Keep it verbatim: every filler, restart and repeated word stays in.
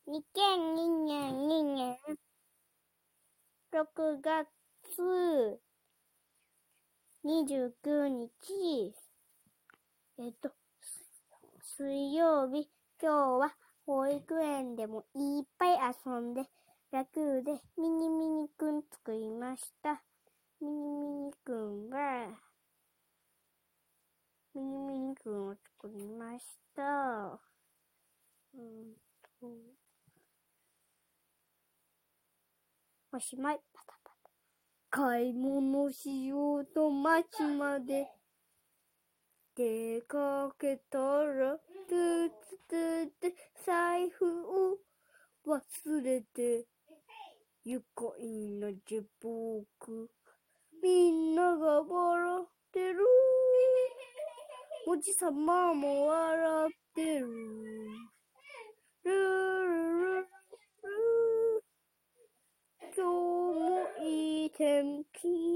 にせんにじゅうにねんろくがつにじゅうくにち、えっと、水曜日、今日は保育園でもいっぱい遊んで、楽でミニミニくん作りました。ミニミニくんは、ミニミニくんを作りました。うんと、おしまい。パタパタ。買い物しようと街まで出かけたら、つつつって財布を忘れて、愉快なジェポーク。みんなが笑ってる。おじさまも笑ってる。ルルルル。今日もいい天気。